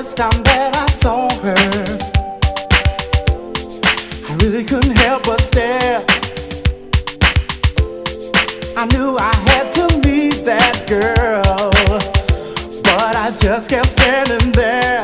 first time that I saw her, I really couldn't help but stare. I knew I had to meet that girl, but I just kept standing there.